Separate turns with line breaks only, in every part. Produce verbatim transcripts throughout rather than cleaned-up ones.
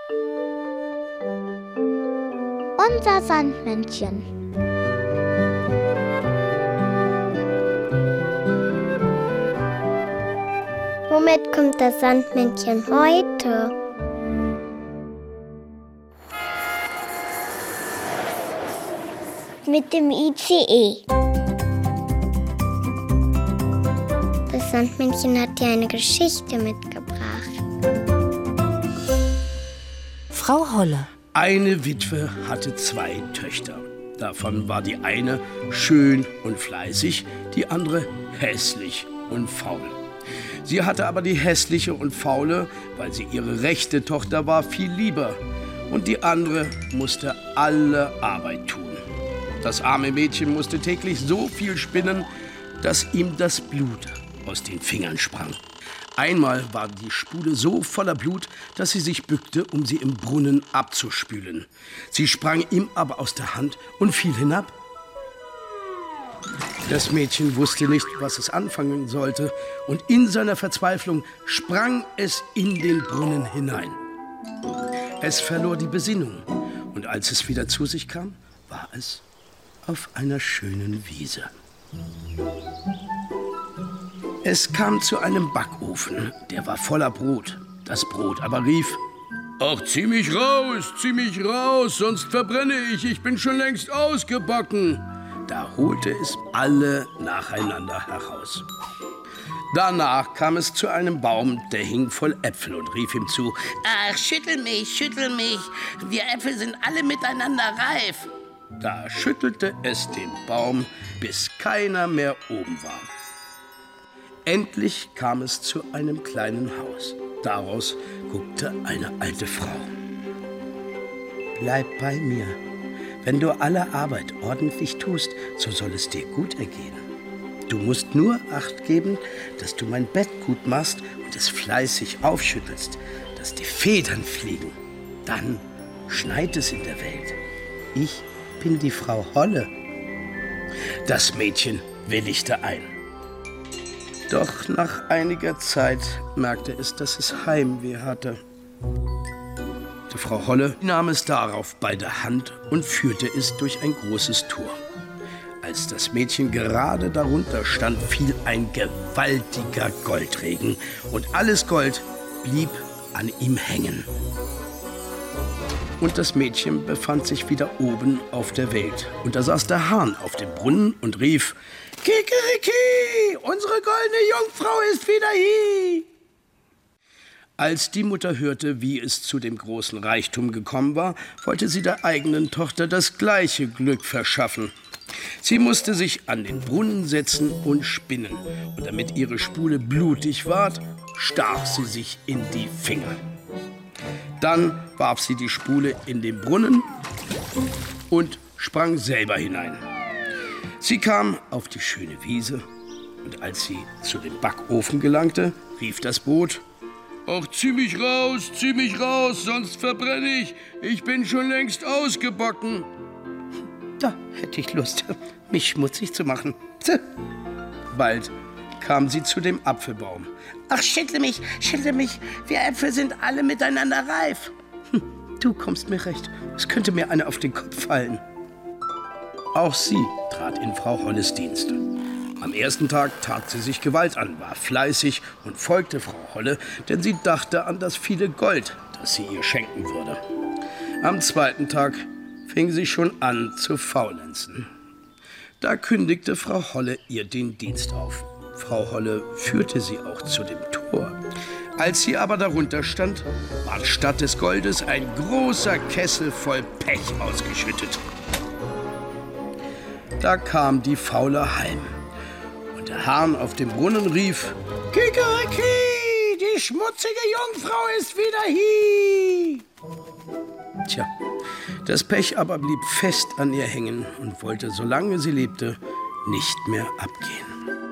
Unser Sandmännchen. Womit kommt das Sandmännchen heute? Mit dem I C E. Das Sandmännchen hat dir eine Geschichte mitgebracht.
Frau Holle.
Eine Witwe hatte zwei Töchter. Davon war die eine schön und fleißig, die andere hässlich und faul. Sie hatte aber die hässliche und faule, weil sie ihre rechte Tochter war, viel lieber. Und die andere musste alle Arbeit tun. Das arme Mädchen musste täglich so viel spinnen, dass ihm das Blut aus den Fingern sprang. Einmal war die Spule so voller Blut, dass sie sich bückte, um sie im Brunnen abzuspülen. Sie sprang ihm aber aus der Hand und fiel hinab. Das Mädchen wusste nicht, was es anfangen sollte, und in seiner Verzweiflung sprang es in den Brunnen hinein. Es verlor die Besinnung, und als es wieder zu sich kam, war es auf einer schönen Wiese. Es kam zu einem Backofen, der war voller Brot. Das Brot aber rief: »Ach, zieh mich raus, zieh mich raus, sonst verbrenne ich, ich bin schon längst ausgebacken.« Da holte es alle nacheinander heraus. Danach kam es zu einem Baum, der hing voll Äpfel, und rief ihm zu: »Ach, schüttel mich, schüttel mich, wir Äpfel sind alle miteinander reif.« Da schüttelte es den Baum, bis keiner mehr oben war. Endlich kam es zu einem kleinen Haus. Daraus guckte eine alte Frau. »Bleib bei mir. Wenn du alle Arbeit ordentlich tust, so soll es dir gut ergehen. Du musst nur Acht geben, dass du mein Bett gut machst und es fleißig aufschüttelst, dass die Federn fliegen. Dann schneit es in der Welt. Ich bin die Frau Holle.« Das Mädchen willigte ein. Doch nach einiger Zeit merkte es, dass es Heimweh hatte. Die Frau Holle nahm es darauf bei der Hand und führte es durch ein großes Tor. Als das Mädchen gerade darunter stand, fiel ein gewaltiger Goldregen, und alles Gold blieb an ihm hängen. Und das Mädchen befand sich wieder oben auf der Welt. Und da saß der Hahn auf dem Brunnen und rief: »Kikeriki, unsere goldene Jungfrau ist wieder hier!« Als die Mutter hörte, wie es zu dem großen Reichtum gekommen war, wollte sie der eigenen Tochter das gleiche Glück verschaffen. Sie musste sich an den Brunnen setzen und spinnen. Und damit ihre Spule blutig ward, stach sie sich in die Finger. Dann warf sie die Spule in den Brunnen und sprang selber hinein. Sie kam auf die schöne Wiese, und als sie zu dem Backofen gelangte, rief das Brot: »Ach, zieh mich raus, zieh mich raus, sonst verbrenne ich. Ich bin schon längst ausgebacken.« Da hätte ich Lust, mich schmutzig zu machen. Bald kam sie zu dem Apfelbaum. »Ach, schüttle mich, schüttle mich, wir Äpfel sind alle miteinander reif.« »Hm, du kommst mir recht, es könnte mir einer auf den Kopf fallen.« Auch sie trat in Frau Holles Dienst. Am ersten Tag tat sie sich Gewalt an, war fleißig und folgte Frau Holle, denn sie dachte an das viele Gold, das sie ihr schenken würde. Am zweiten Tag fing sie schon an zu faulenzen. Da kündigte Frau Holle ihr den Dienst auf. Frau Holle führte sie auch zu dem Tor. Als sie aber darunter stand, war statt des Goldes ein großer Kessel voll Pech ausgeschüttet. Da kam die Faule heim, und der Hahn auf dem Brunnen rief: »Kikeriki, die schmutzige Jungfrau ist wieder hier!« Tja, das Pech aber blieb fest an ihr hängen und wollte, solange sie lebte, nicht mehr abgehen.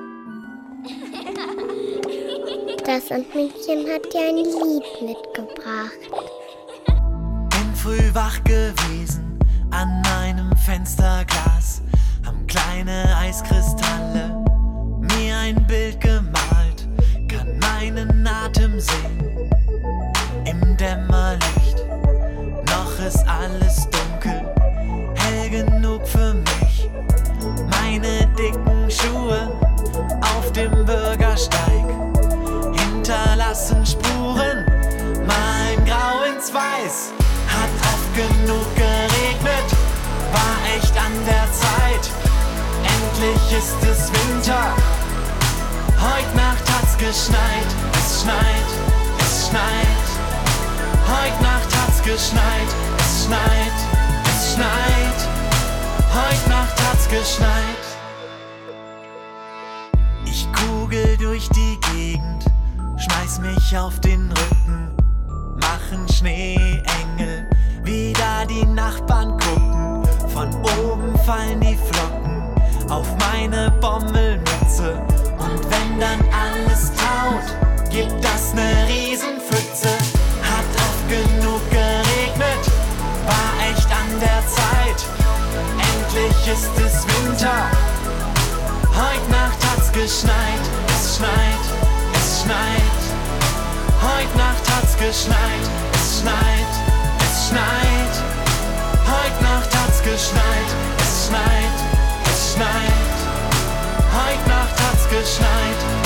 Das Sandmännchen hat dir ein Lied mitgebracht.
Bin früh wach gewesen, an meinem Fensterglas haben kleine Eiskristalle mir ein Bild gemalt, kann meinen Atem sehen im Dämmerlicht. ist alles dunkel, hell genug für mich. Meine dicken Schuhe auf dem Bürgersteig hinterlassen Spuren, malen grau ins Weiß. Hat oft genug geregnet, war echt an der Zeit. Endlich ist es Winter, heut Nacht hat's geschneit. Es schneit, es schneit, heut Nacht hat's geschneit. Es schneit, es schneit, heut Nacht hat's geschneit. Ich kugel durch die Gegend, schmeiß mich auf den Rücken, machen Schneeengel, wieder die Nachbarn gucken. Von oben fallen die Flocken auf meine Bommelmütze. Und wenn dann alles taut, gibt das ne Riesenpfütze. Hat oft genug geregnet, war echt an der Zeit. Endlich ist es Winter, heut Nacht hat's geschneit. Es schneit, es schneit, heut Nacht hat's geschneit. Es schneit, es schneit, heut Nacht hat's geschneit. Es schneit, es schneit, heut Nacht hat's geschneit.